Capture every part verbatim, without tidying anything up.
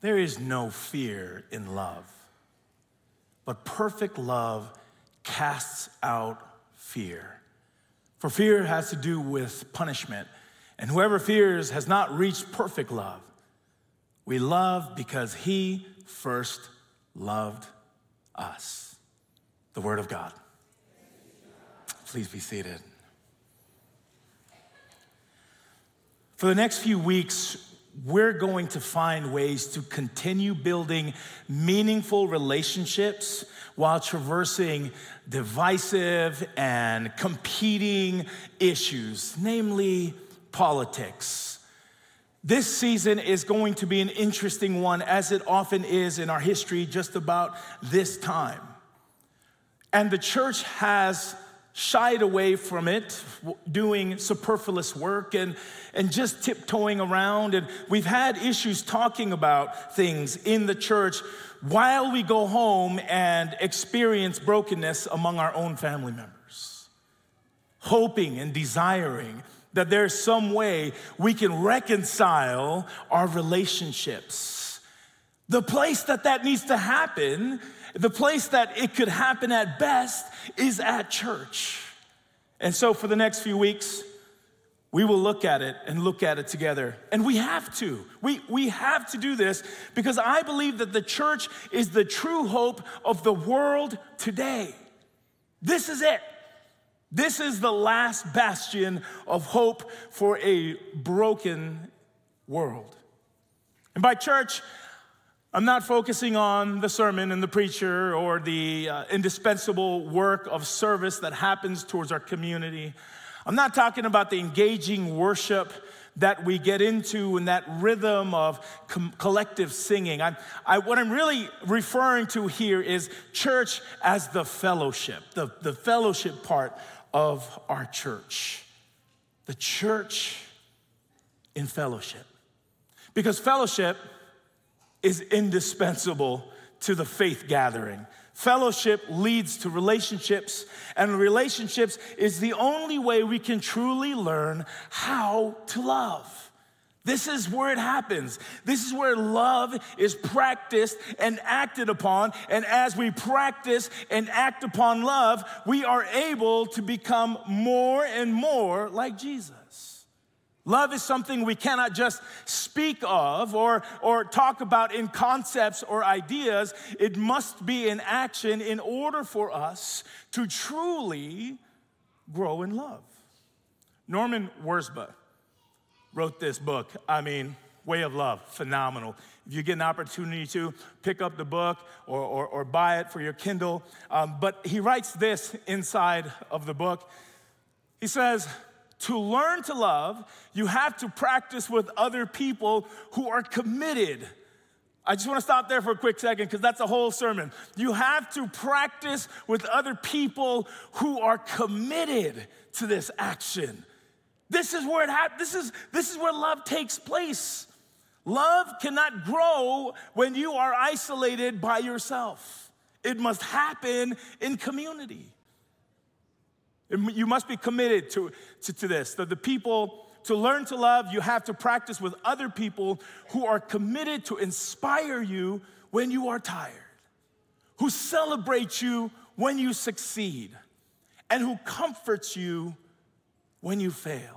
There is no fear in love, but perfect love casts out fear. For fear has to do with punishment, and whoever fears has not reached perfect love. We love because he first loved us. The word of God. Please be seated. For the next few weeks, we're going to find ways to continue building meaningful relationships while traversing divisive and competing issues, namely politics. This season is going to be an interesting one, as it often is in our history just about this time. And the church has shied away from it, doing superfluous work and, and just tiptoeing around. And we've had issues talking about things in the church while we go home and experience brokenness among our own family members, hoping and desiring that there's some way we can reconcile our relationships. The place that that needs to happen, the place that it could happen at best, is at church. And so for the next few weeks, we will look at it and look at it together. And we have to. We, we have to do this because I believe that the church is the true hope of the world today. This is it. This is the last bastion of hope for a broken world. And by church, I'm not focusing on the sermon and the preacher or the uh, indispensable work of service that happens towards our community. I'm not talking about the engaging worship that we get into in that rhythm of com- collective singing. I, I, what I'm really referring to here is church as the fellowship, the, the fellowship part of our church. The church in fellowship. Because fellowship is indispensable to the faith gathering. Fellowship leads to relationships, and relationships is the only way we can truly learn how to love. This is where it happens. This is where love is practiced and acted upon. And as we practice and act upon love, we are able to become more and more like Jesus. Love is something we cannot just speak of or, or talk about in concepts or ideas. It must be in action in order for us to truly grow in love. Norman Wurzba wrote this book, I mean, Way of Love, phenomenal. If you get an opportunity to, pick up the book or, or, or buy it for your Kindle. Um, but he writes this inside of the book. He says, to learn to love, you have to practice with other people who are committed. I just want to stop there for a quick second because that's a whole sermon. You have to practice with other people who are committed to this action. This is where it happens. This is, this is where love takes place. Love cannot grow when you are isolated by yourself. It must happen in community. You must be committed to, to, to this. The, the people, to learn to love, you have to practice with other people who are committed to inspire you when you are tired, who celebrate you when you succeed, and who comforts you when you fail.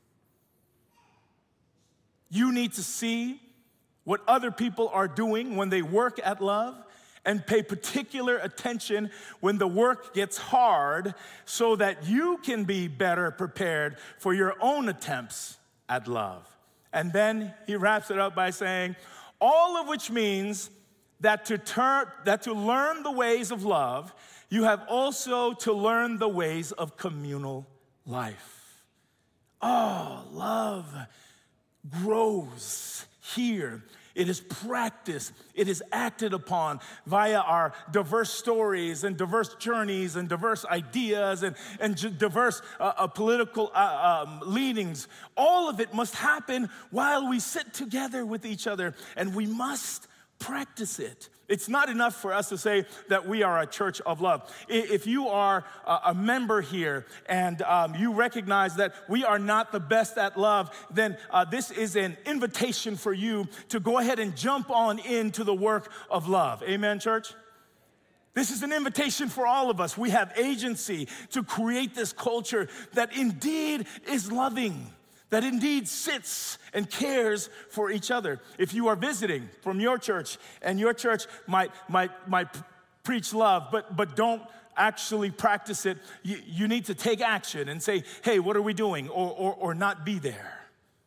You need to see what other people are doing when they work at love and pay particular attention when the work gets hard so that you can be better prepared for your own attempts at love. And then he wraps it up by saying, all of which means that to turn, that to learn the ways of love, you have also to learn the ways of communal life. Oh, love grows here. It is practiced. It is acted upon via our diverse stories and diverse journeys and diverse ideas and, and j- diverse uh, uh, political uh, um, leanings. All of it must happen while we sit together with each other. And we must Practice it. It's not enough for us to say that we are a church of love. If you are a member here and um, you recognize that we are not the best at love, then uh, this is an invitation for you to go ahead and jump on into the work of love. Amen, church? This is an invitation for all of us. We have agency to create this culture that indeed is loving, that indeed sits and cares for each other. If you are visiting from your church and your church might, might, might preach love, but, but don't actually practice it, you, you need to take action and say, hey, what are we doing? Or, or, or not be there.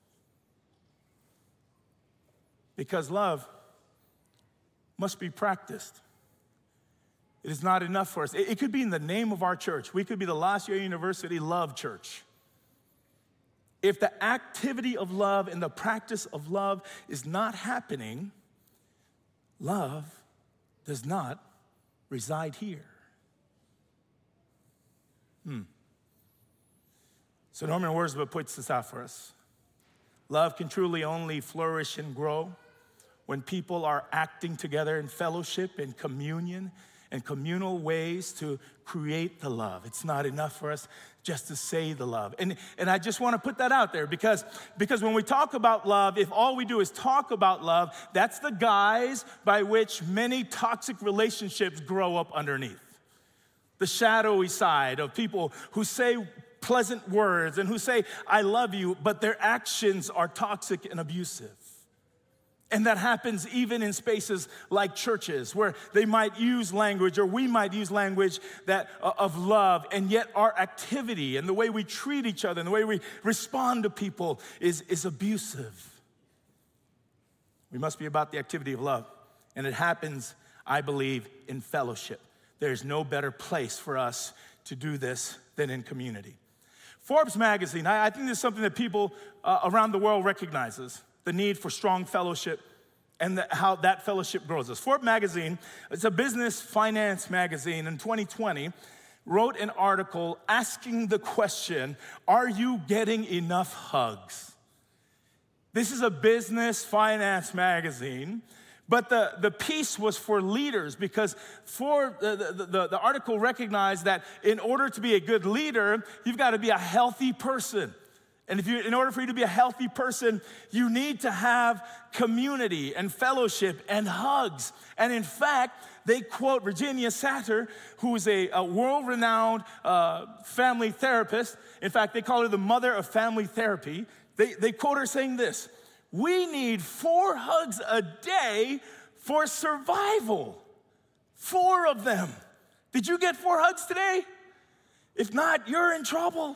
Because love must be practiced. It is not enough for us. It, it could be in the name of our church. We could be the La Sierra University Love Church. If the activity of love and the practice of love is not happening, love does not reside here. Hmm. So Norman Wordsworth puts this out for us. Love can truly only flourish and grow when people are acting together in fellowship and communion and communal ways to create the love. It's not enough for us just to say the love. And, and I just want to put that out there because, because when we talk about love, if all we do is talk about love, that's the guise by which many toxic relationships grow up underneath. The shadowy side of people who say pleasant words and who say, I love you, but their actions are toxic and abusive. And that happens even in spaces like churches where they might use language or we might use language that uh, of love, and yet our activity and the way we treat each other and the way we respond to people is, is abusive. We must be about the activity of love. And it happens, I believe, in fellowship. There's no better place for us to do this than in community. Forbes magazine, I, I think this is something that people uh, around the world recognizes. The need for strong fellowship and the, how that fellowship grows us. Forbes magazine, it's a business finance magazine, in twenty twenty, wrote an article asking the question, are you getting enough hugs? This is a business finance magazine, but the, the piece was for leaders because for the, the, the, the article recognized that in order to be a good leader, you've got to be a healthy person. And if you, in order for you to be a healthy person, you need to have community and fellowship and hugs. And in fact, they quote Virginia Satir, who is a, a world-renowned uh, family therapist. In fact, they call her the mother of family therapy. They, they quote her saying this, we need four hugs a day for survival. Four of them. Did you get four hugs today? If not, you're in trouble.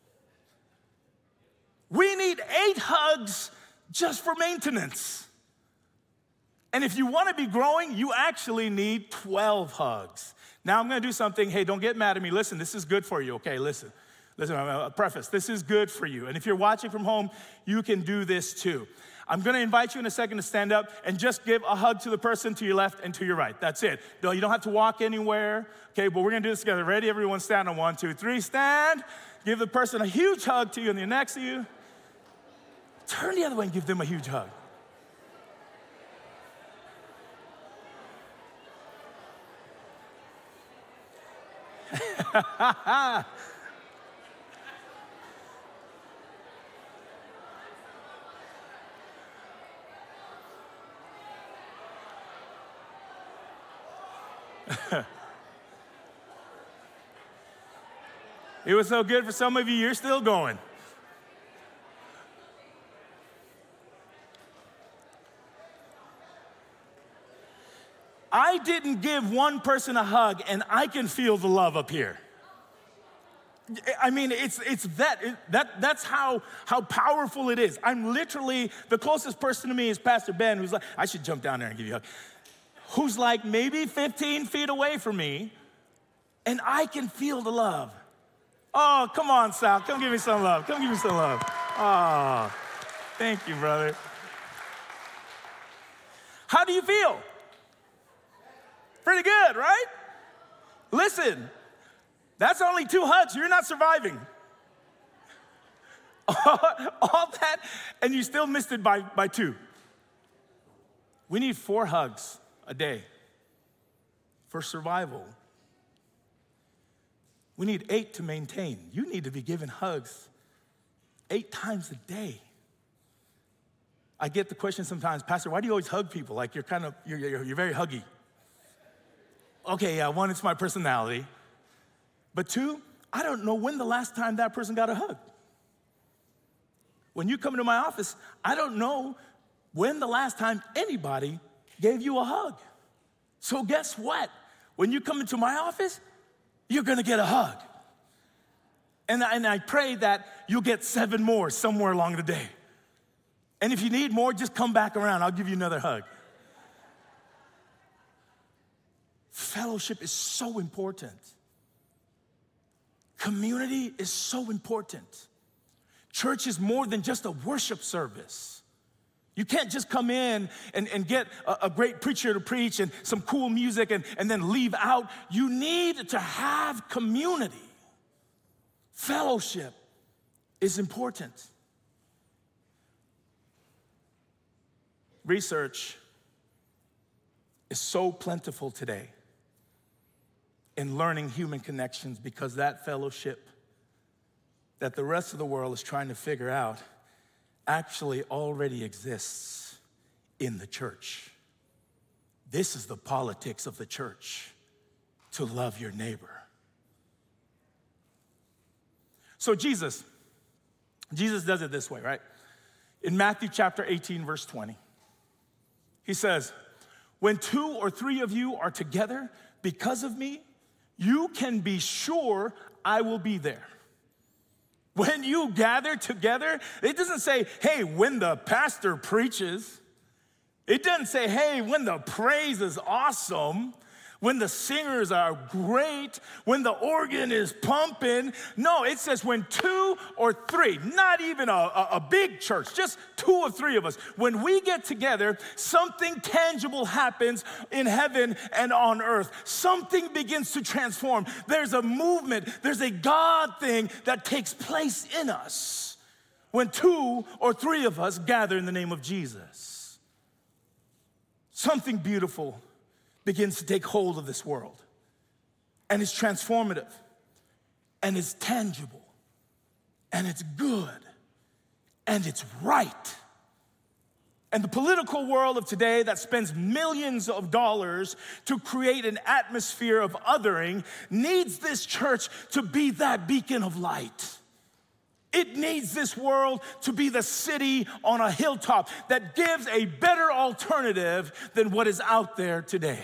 We need eight hugs just for maintenance. And if you want to be growing, you actually need twelve hugs. Now I'm going to do something. Hey, don't get mad at me. Listen, this is good for you, okay? Listen, listen, a preface. This is good for you. And if you're watching from home, you can do this too. I'm going to invite you in a second to stand up and just give a hug to the person to your left and to your right. That's it. No, you don't have to walk anywhere. Okay, but we're going to do this together. Ready? Everyone stand on one, two, three. Stand. Give the person a huge hug to you and the next to you. Turn the other way and give them a huge hug. It was so good for some of you, you're still going. I didn't give one person a hug, and I can feel the love up here. I mean, it's it's that it, that that's how how powerful it is. I'm literally, the closest person to me is Pastor Ben, who's like, I should jump down there and give you a hug. Who's like maybe fifteen feet away from me, and I can feel the love. Oh, come on, Sal, come give me some love. Come give me some love. Oh, thank you, brother. How do you feel? Pretty good, right? Listen, that's only two hugs. You're not surviving. All, all that, and you still missed it by, by two. We need four hugs a day for survival. We need eight to maintain. You need to be given hugs eight times a day. I get the question sometimes, Pastor, why do you always hug people? Like you're kind of, you're, you're, you're very huggy. Okay, yeah, one, it's my personality. But two, I don't know when the last time that person got a hug. When you come into my office, I don't know when the last time anybody gave you a hug. So guess what? When you come into my office, you're gonna get a hug. And, and I pray that you'll get seven more somewhere along the day. And if you need more, just come back around. I'll give you another hug. Fellowship is so important. Community is so important. Church is more than just a worship service. You can't just come in and, and get a, a great preacher to preach and some cool music and, and then leave out. You need to have community. Fellowship is important. Research is so plentiful today in learning human connections because that fellowship that the rest of the world is trying to figure out actually already exists in the church. This is the politics of the church, to love your neighbor. So Jesus, Jesus does it this way, right? In Matthew chapter eighteen, verse twenty, he says, when two or three of you are together because of me, you can be sure I will be there. When you gather together, it doesn't say, hey, when the pastor preaches. It doesn't say, hey, when the praise is awesome, when the singers are great, when the organ is pumping. No, it says when two or three, not even a, a, a big church, just two or three of us. When we get together, something tangible happens in heaven and on earth. Something begins to transform. There's a movement, there's a God thing that takes place in us when two or three of us gather in the name of Jesus. Something beautiful begins to take hold of this world. And it's transformative. And it's tangible. And it's good. And it's right. And the political world of today that spends millions of dollars to create an atmosphere of othering needs this church to be that beacon of light. It needs this world to be the city on a hilltop that gives a better alternative than what is out there today.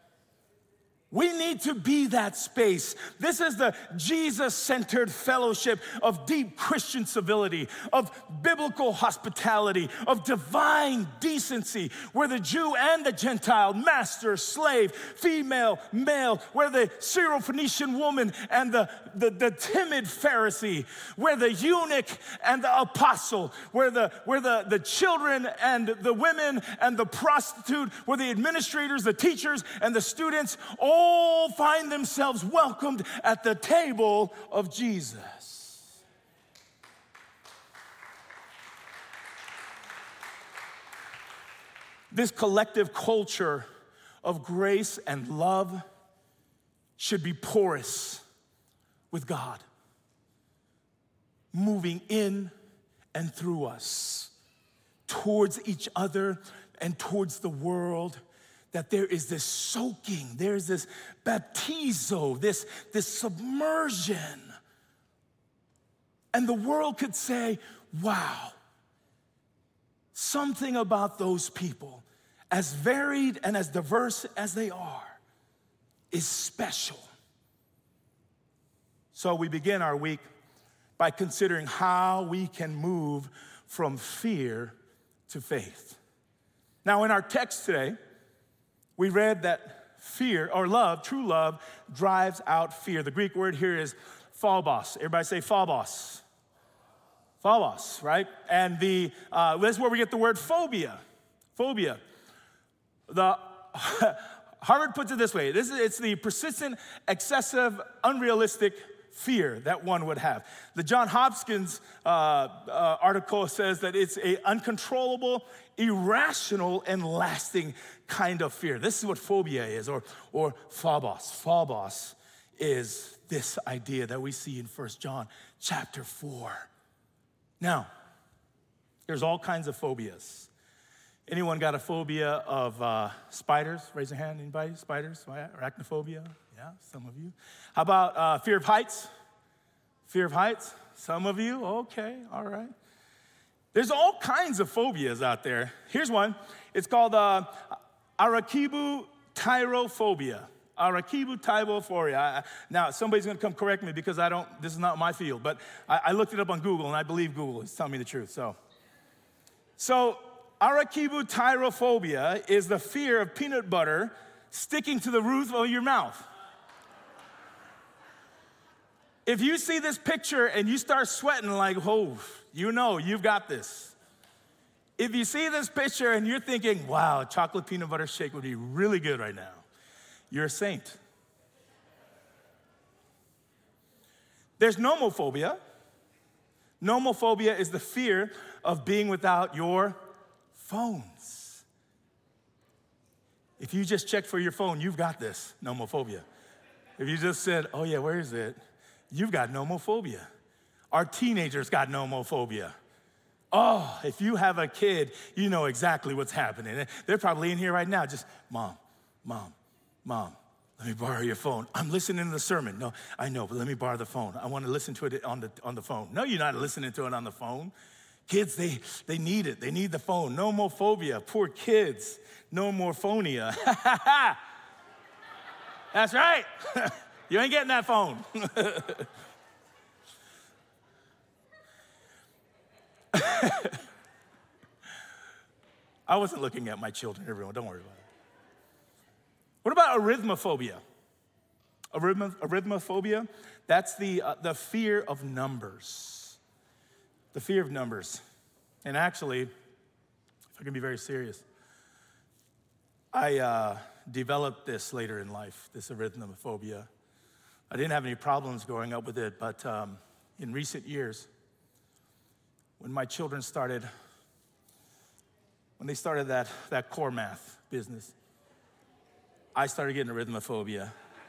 We need to be that space. This is the Jesus-centered fellowship of deep Christian civility, of biblical hospitality, of divine decency, where the Jew and the Gentile, master, slave, female, male, where the Syrophoenician woman and the, the, the timid Pharisee, where the eunuch and the apostle, where the, where the, the children and the women and the prostitute, where the administrators, the teachers, and the students all all find themselves welcomed at the table of Jesus. This collective culture of grace and love should be porous with God, moving in and through us, towards each other and towards the world. That there is this soaking, there's this baptizo, this, this submersion. And the world could say, wow, something about those people, as varied and as diverse as they are, is special. So we begin our week by considering how we can move from fear to faith. Now in our text today, we read that fear, or love, true love, drives out fear. The Greek word here is phobos. Everybody say phobos. Phobos, right? And the uh, this is where we get the word phobia. Phobia. The Harvard puts it this way. This is, it's the persistent, excessive, unrealistic fear that one would have. The John Hopkins uh, uh, article says that it's an uncontrollable, irrational, and lasting kind of fear. This is what phobia is, or, or phobos. Phobos is this idea that we see in First John chapter four. Now, there's all kinds of phobias. Anyone got a phobia of uh, spiders? Raise your hand, anybody? Spiders, arachnophobia? Yeah, some of you. How about uh, fear of heights? Fear of heights? Some of you? Okay, all right. There's all kinds of phobias out there. Here's one. It's called uh, arachibutyrophobia. Arachibutyrophobia. Now, somebody's going to come correct me because I don't, this is not my field, but I, I looked it up on Google, and I believe Google is telling me the truth. So, so arachibutyrophobia is the fear of peanut butter sticking to the roof of your mouth. If you see this picture and you start sweating like, oh, you know, you've got this. If you see this picture and you're thinking, wow, chocolate peanut butter shake would be really good right now, you're a saint. There's nomophobia. Nomophobia is the fear of being without your phones. If you just checked for your phone, you've got this, nomophobia. If you just said, oh yeah, where is it? You've got nomophobia. Our teenagers got nomophobia. Oh, if you have a kid, you know exactly what's happening. They're probably in here right now just, mom, mom, mom, let me borrow your phone. I'm listening to the sermon. No, I know, but let me borrow the phone. I want to listen to it on the, on the phone. No, you're not listening to it on the phone. Kids, they, they need it. They need the phone. Nomophobia, poor kids. No more phonia. That's right. You ain't getting that phone. I wasn't looking at my children, everyone. Don't worry about it. What about arithmophobia? Arithmo, arithmophobia, that's the, uh, the fear of numbers. The fear of numbers. And actually, if I can be very serious, I uh, developed this later in life, this arithmophobia. I didn't have any problems growing up with it, but um, in recent years, when my children started, when they started that, that core math business, I started getting arithmophobia.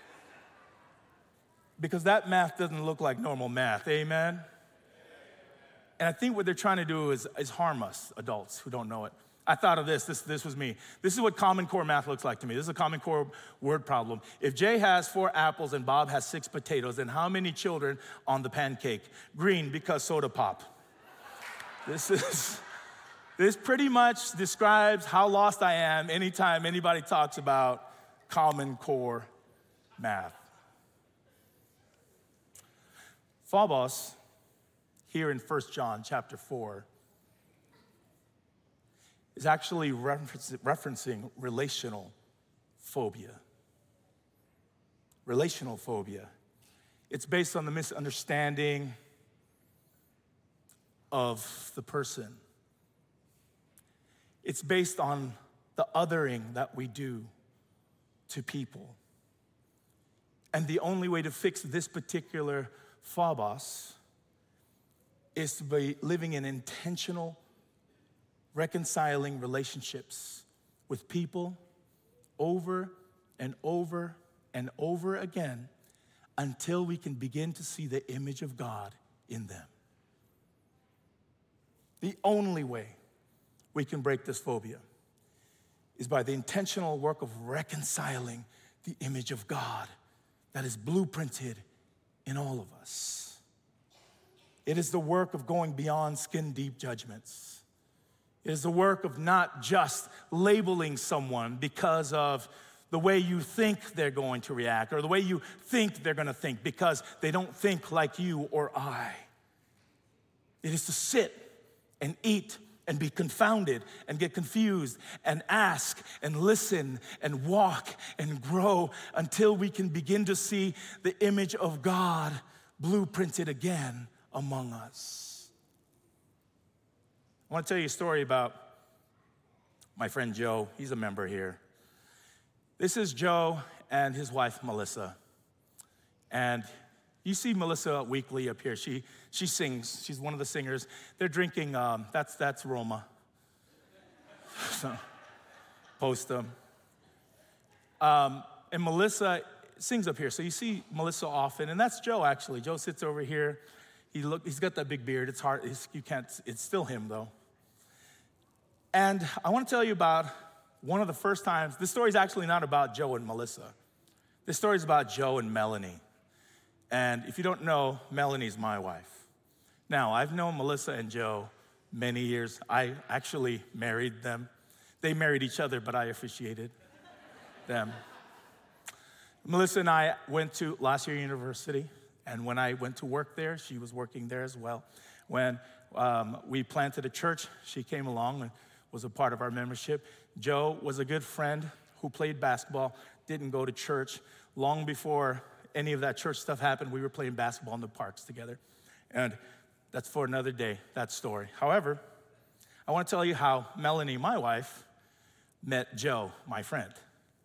Because that math doesn't look like normal math, amen? And I think what they're trying to do is, is harm us, adults who don't know it. I thought of this, this, this was me. This is what Common Core math looks like to me. This is a Common Core word problem. If Jay has four apples and Bob has six potatoes, then how many children on the pancake? Green, because soda pop. This is, this pretty much describes how lost I am anytime anybody talks about Common Core math. Phobos, here in First John chapter four, is actually referencing relational phobia. Relational phobia. It's based on the misunderstanding of the person. It's based on the othering that we do to people. And the only way to fix this particular phobos is to be living in intentional, reconciling relationships with people over and over and over again until we can begin to see the image of God in them. The only way we can break this phobia is by the intentional work of reconciling the image of God that is blueprinted in all of us. It is the work of going beyond skin-deep judgments. It is the work of not just labeling someone because of the way you think they're going to react or the way you think they're going to think because they don't think like you or I. It is to sit and eat and be confounded and get confused and ask and listen and walk and grow until we can begin to see the image of God blueprinted again among us. I want to tell you a story about my friend Joe. He's a member here. This is Joe and his wife, Melissa. And You see Melissa Weekly up here. She she sings. She's one of the singers. They're drinking, um, that's that's Roma. So, post them. Um, and Melissa sings up here. So you see Melissa often, and that's Joe, actually. Joe sits over here. He look, he's got that big beard. It's hard, it's, you can't, it's still him, though. And I want to tell you about one of the first times. This story is actually not about Joe and Melissa. This story is about Joe and Melanie. And if you don't know, Melanie's my wife. Now, I've known Melissa and Joe many years. I actually married them. They married each other, but I officiated them. Melissa and I went to La Sierra University, and when I went to work there, she was working there as well. When um, we planted a church, she came along and was a part of our membership. Joe was a good friend who played basketball, didn't go to church. Long before any of that church stuff happened, we were playing basketball in the parks together. And that's for another day, that story. However, I want to tell you how Melanie, my wife, met Joe, my friend.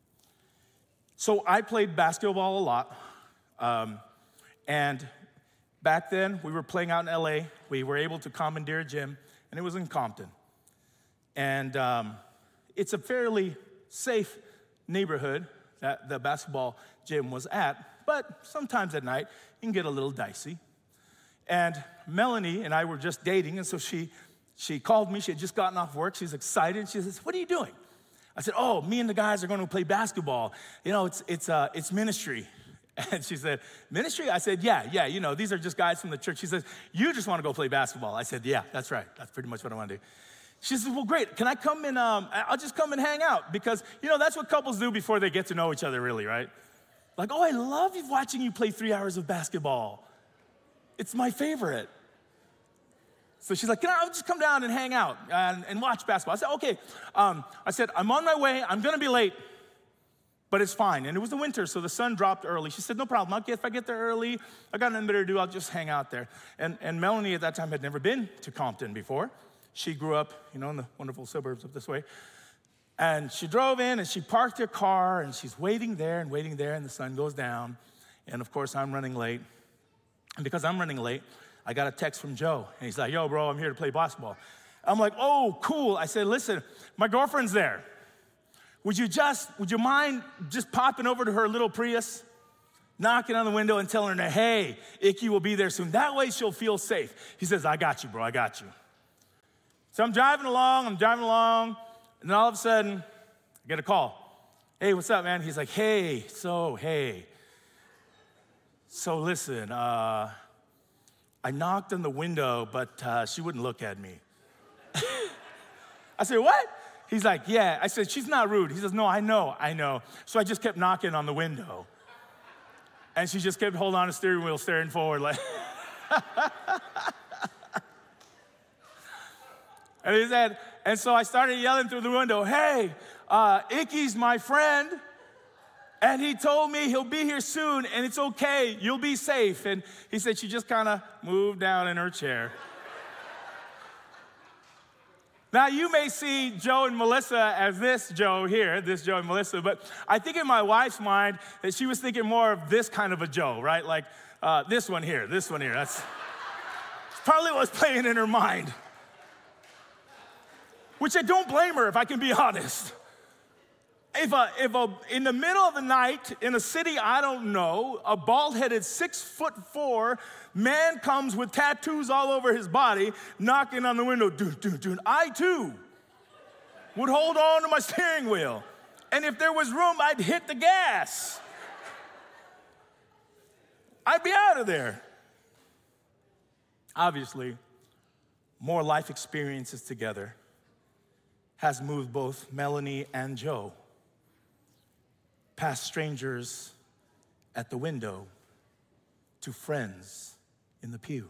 So I played basketball a lot. Um, and back then, we were playing out in L A. We were able to commandeer a gym, and it was in Compton. And um, it's a fairly safe neighborhood that the basketball gym was at, but sometimes at night, it can get a little dicey. And Melanie and I were just dating, and so she, she called me. She had just gotten off work. She's excited. She says, "What are you doing?" I said, "Oh, me and the guys are going to play basketball. You know, it's it's uh, it's ministry." And she said, "Ministry?" I said, yeah, yeah, you know, these are just guys from the church. She says, "You just want to go play basketball." I said, "Yeah, that's right. That's pretty much what I want to do." She says, "Well, great. Can I come and, um, I'll just come and hang out." Because, you know, that's what couples do before they get to know each other, really, right? Like, "Oh, I love watching you play three hours of basketball. It's my favorite." So she's like, "Can I I'll just come down and hang out and, and watch basketball?" I said, "Okay." Um, I said, "I'm on my way. I'm going to be late, but it's fine." And it was the winter, so the sun dropped early. She said, "No problem. I'll get, if I get there early, I got nothing better to do. I'll just hang out there." And, and Melanie at that time had never been to Compton before. She grew up, you know, in the wonderful suburbs up this way. And she drove in, and she parked her car, and she's waiting there and waiting there, and the sun goes down. And, of course, I'm running late. And because I'm running late, I got a text from Joe, and he's like, "Yo, bro, I'm here to play basketball." I'm like, "Oh, cool." I said, "Listen, my girlfriend's there. Would you just, would you mind just popping over to her little Prius, knocking on the window and telling her, 'Hey, Icky will be there soon.' That way she'll feel safe." He says, "I got you, bro, I got you." So I'm driving along, I'm driving along, and then all of a sudden, I get a call. "Hey, what's up, man?" He's like, "Hey, so, hey. So listen, uh, I knocked on the window, but uh, she wouldn't look at me." I said, "What?" He's like, "Yeah." I said, "She's not rude." He says, "No, I know, I know." So I just kept knocking on the window. And she just kept holding on to the steering wheel, staring forward like. And he said, and so I started yelling through the window, "Hey, uh, Icky's my friend. And he told me he'll be here soon, and it's okay, you'll be safe." And he said she just kind of moved down in her chair. Now, you may see Joe and Melissa as this Joe here, this Joe and Melissa, but I think in my wife's mind that she was thinking more of this kind of a Joe, right? Like uh, this one here, this one here. That's probably what was playing in her mind. Which I don't blame her, if I can be honest. If, a, if a, in the middle of the night, in a city I don't know, a bald-headed six foot four man comes with tattoos all over his body, knocking on the window, doo, doo, doo, I too would hold on to my steering wheel. And if there was room, I'd hit the gas. I'd be out of there. Obviously, more life experiences together has moved both Melanie and Joe past strangers at the window to friends in the pew.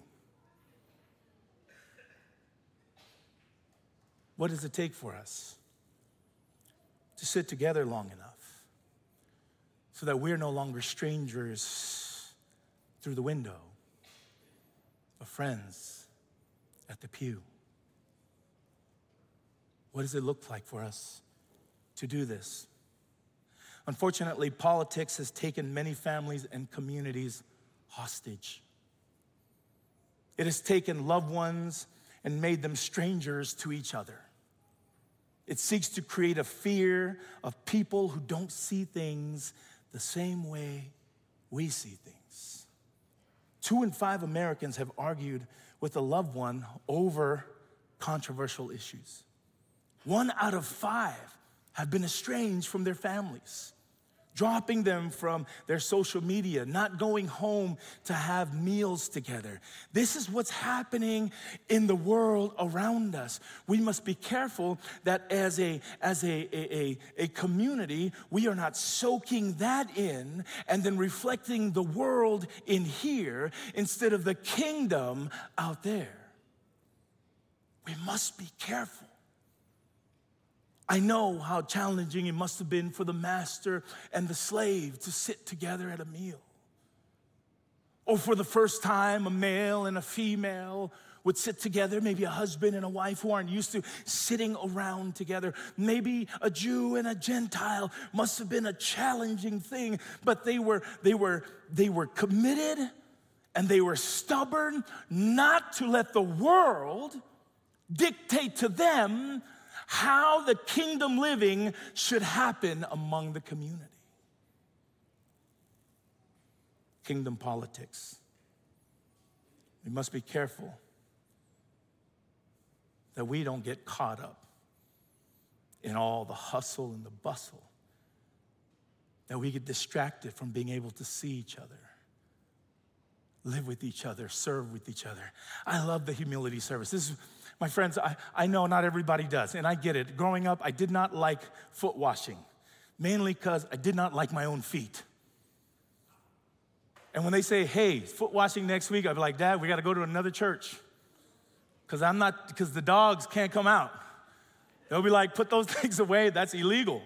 What does it take for us to sit together long enough so that we're no longer strangers through the window, but friends at the pew? What does it look like for us to do this? Unfortunately, politics has taken many families and communities hostage. It has taken loved ones and made them strangers to each other. It seeks to create a fear of people who don't see things the same way we see things. Two in five Americans have argued with a loved one over controversial issues. One out of five have been estranged from their families, dropping them from their social media, not going home to have meals together. This is what's happening in the world around us. We must be careful that as a, as a, a, a, a community, we are not soaking that in and then reflecting the world in here instead of the kingdom out there. We must be careful. I know how challenging it must have been for the master and the slave to sit together at a meal. Or for the first time, a male and a female would sit together, maybe a husband and a wife who aren't used to sitting around together. Maybe a Jew and a Gentile must have been a challenging thing, but they were, they were, they were committed and they were stubborn not to let the world dictate to them how the kingdom living should happen among the community. Kingdom politics. We must be careful that we don't get caught up in all the hustle and the bustle, that we get distracted from being able to see each other, live with each other, serve with each other. I love the humility service. This is, my friends, I, I know not everybody does, and I get it. Growing up, I did not like foot washing, mainly because I did not like my own feet. And when they say, hey, foot washing next week, I'd be like, Dad, we got to go to another church because I'm not, because the dogs can't come out. They'll be like, put those things away. That's illegal.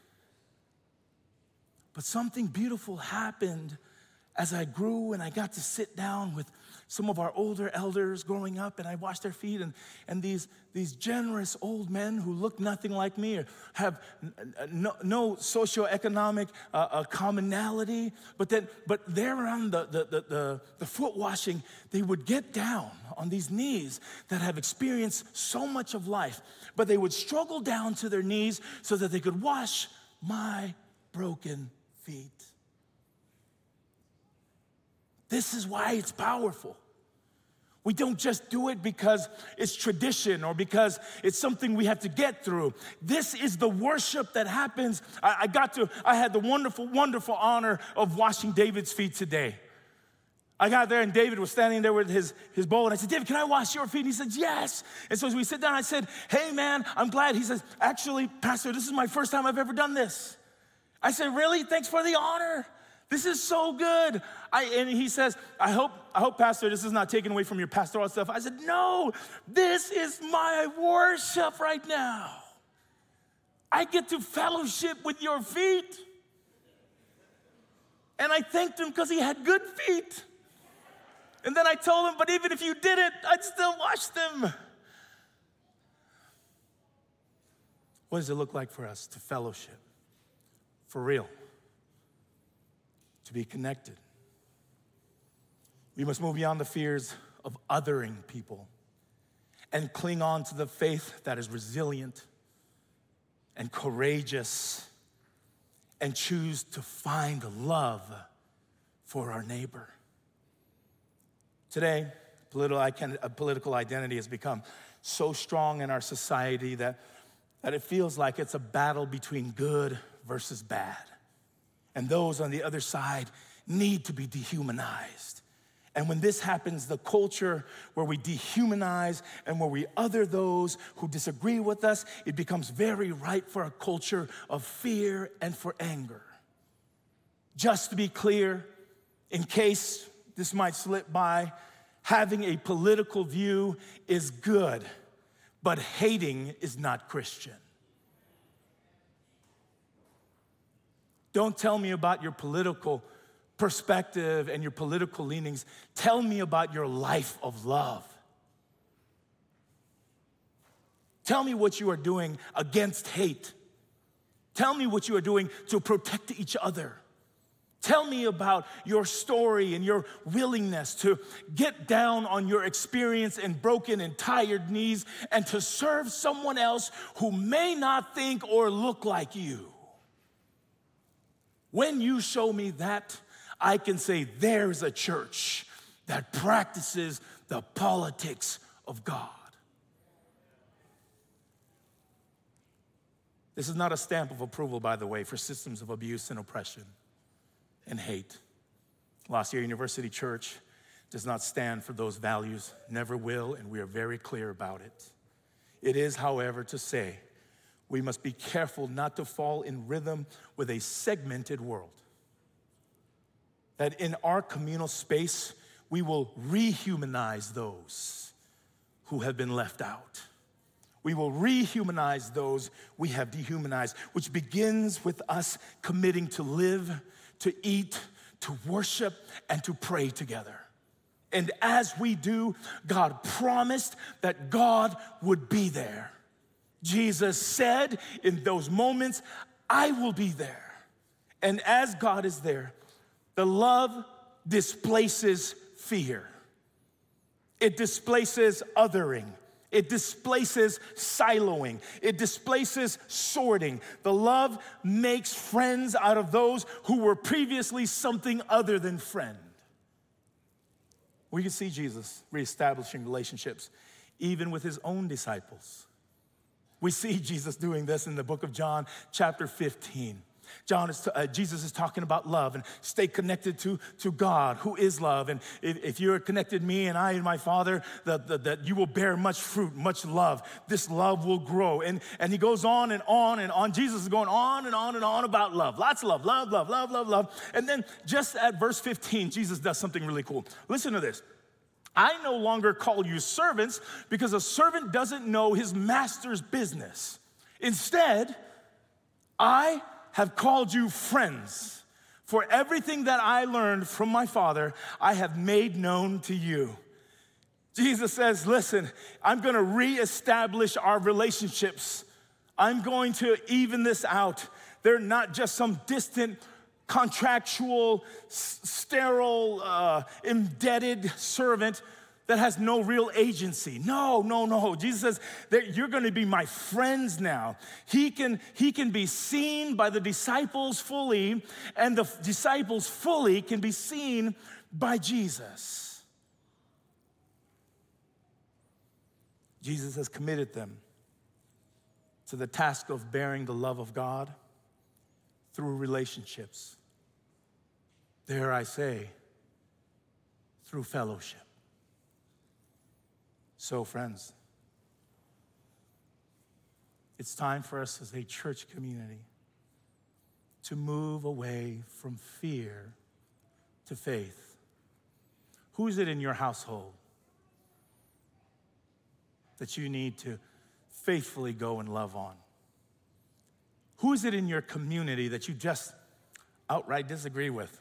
But something beautiful happened as I grew and I got to sit down with some of our older elders growing up, and I washed their feet, and, and these, these generous old men who look nothing like me or have no, no socioeconomic uh, uh, commonality, but then, but they're around the, the, the, the, the foot washing, they would get down on these knees that have experienced so much of life, but they would struggle down to their knees so that they could wash my broken feet. This is why it's powerful. We don't just do it because it's tradition or because it's something we have to get through. This is the worship that happens. I, I got to, I had the wonderful, wonderful honor of washing David's feet today. I got there and David was standing there with his, his bowl, and I said, David, can I wash your feet? And he said, yes. And so as we sit down, I said, hey man, I'm glad. He says, actually, Pastor, this is my first time I've ever done this. I said, really? Thanks for the honor. This is so good. I, and he says, I hope, I hope, Pastor, this is not taken away from your pastoral stuff. I said, no, this is my worship right now. I get to fellowship with your feet. And I thanked him because he had good feet. And then I told him, but even if you didn't, I'd still wash them. What does it look like for us to fellowship? For real. To be connected. We must move beyond the fears of othering people and cling on to the faith that is resilient and courageous and choose to find love for our neighbor. Today, political identity has become so strong in our society that, that it feels like it's a battle between good versus bad. And those on the other side need to be dehumanized. And when this happens, the culture where we dehumanize and where we other those who disagree with us, it becomes very ripe for a culture of fear and for anger. Just to be clear, in case this might slip by, having a political view is good, but hating is not Christian. Don't tell me about your political perspective and your political leanings. Tell me about your life of love. Tell me what you are doing against hate. Tell me what you are doing to protect each other. Tell me about your story and your willingness to get down on your experience and broken and tired knees and to serve someone else who may not think or look like you. When you show me that, I can say there's a church that practices the politics of God. This is not a stamp of approval, by the way, for systems of abuse and oppression and hate. La Sierra University Church does not stand for those values, never will, and we are very clear about it. It is, however, to say we must be careful not to fall in rhythm with a segmented world. That in our communal space, we will rehumanize those who have been left out. We will rehumanize those we have dehumanized, which begins with us committing to live, to eat, to worship, and to pray together. And as we do, God promised that God would be there. Jesus said in those moments, I will be there. And as God is there, the love displaces fear. It displaces othering. It displaces siloing. It displaces sorting. The love makes friends out of those who were previously something other than friend. We can see Jesus reestablishing relationships, even with his own disciples. We see Jesus doing this in the book of John, chapter fifteen. John is, uh, Jesus is talking about love and stay connected to, to God, who is love. And if, if you're connected to me and I and my Father, that, that, that you will bear much fruit, much love. This love will grow. And, and he goes on and on and on. Jesus is going on and on and on about love. Lots of love, love, love, love, love, love. And then just at verse fifteen, Jesus does something really cool. Listen to this. I no longer call you servants because a servant doesn't know his master's business. Instead, I have called you friends. For everything that I learned from my Father, I have made known to you. Jesus says, listen, I'm gonna reestablish our relationships. I'm going to even this out. They're not just some distant, contractual, s- sterile, uh, indebted servant that has no real agency. No, no, no. Jesus says that you're going to be my friends now. He can, he can be seen by the disciples fully, and the disciples fully can be seen by Jesus. Jesus has committed them to the task of bearing the love of God through relationships. Dare I say, through fellowship. So, friends, it's time for us as a church community to move away from fear to faith. Who is it in your household that you need to faithfully go and love on? Who is it in your community that you just outright disagree with?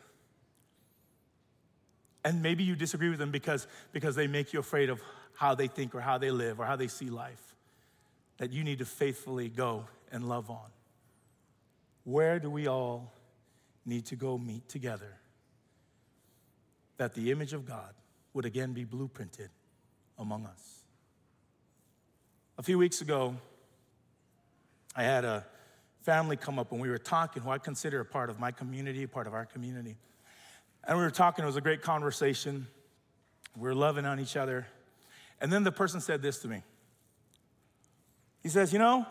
And maybe you disagree with them because, because they make you afraid of how they think or how they live or how they see life, that you need to faithfully go and love on. Where do we all need to go meet together that the image of God would again be blueprinted among us? A few weeks ago, I had a family come up and we were talking, who I consider a part of my community, a part of our community. And we were talking, it was a great conversation. We were loving on each other. And then the person said this to me. He says, you know,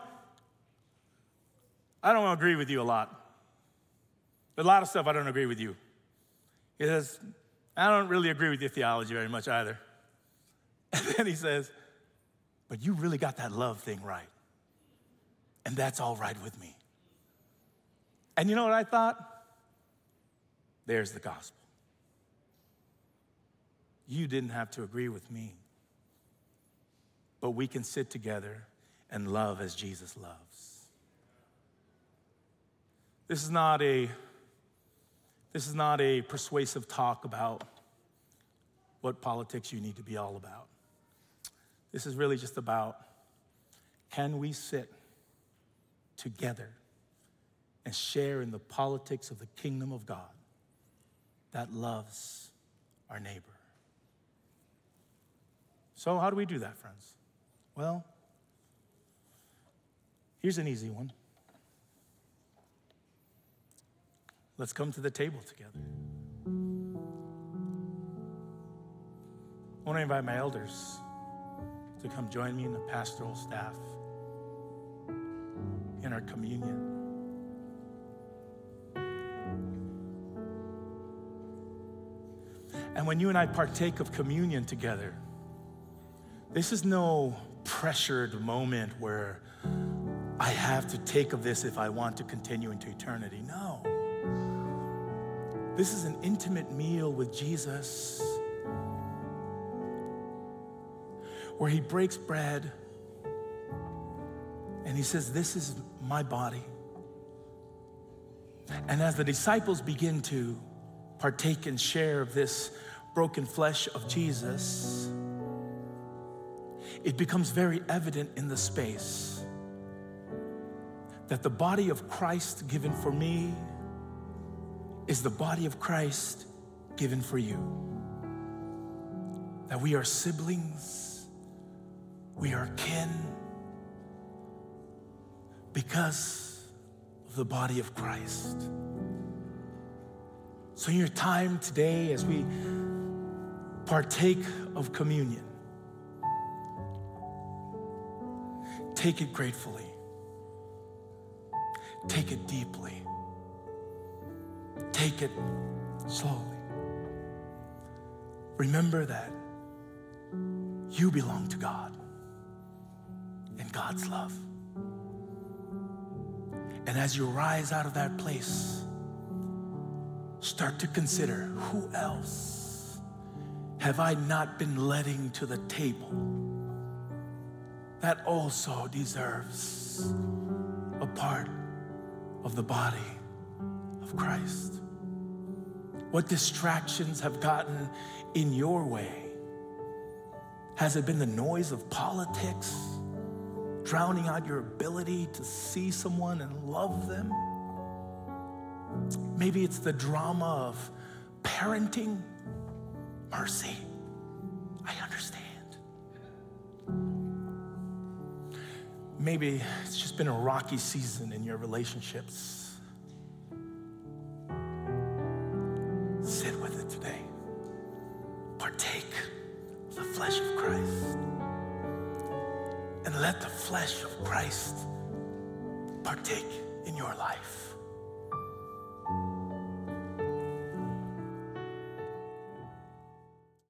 I don't agree with you a lot. A lot of stuff I don't agree with you. He says, I don't really agree with your theology very much either. And then he says, but you really got that love thing right. And that's all right with me. And you know what I thought? There's the gospel. You didn't have to agree with me. But we can sit together and love as Jesus loves. This is not a, this is not a persuasive talk about what politics you need to be all about. This is really just about, can we sit together and share in the politics of the kingdom of God that loves our neighbor. So how do we do that, friends? Well, here's an easy one. Let's come to the table together. I want to invite my elders to come join me in the pastoral staff in our communion. And when you and I partake of communion together, this is no pressured moment where I have to take of this if I want to continue into eternity. No. This is an intimate meal with Jesus where he breaks bread and he says, this is my body. And as the disciples begin to partake and share of this broken flesh of Jesus, it becomes very evident in the space that the body of Christ given for me is the body of Christ given for you. That we are siblings, we are kin, because of the body of Christ. So in your time today, as we partake of communion, take it gratefully. Take it deeply. Take it slowly. Remember that you belong to God and God's love. And as you rise out of that place, start to consider, who else have I not been letting to the table that also deserves a part of the body of Christ? What distractions have gotten in your way? Has it been the noise of politics, drowning out your ability to see someone and love them? Maybe it's the drama of parenting. Mercy, I understand. Maybe it's just been a rocky season in your relationships. Sit with it today. Partake of the flesh of Christ. And let the flesh of Christ partake in your life.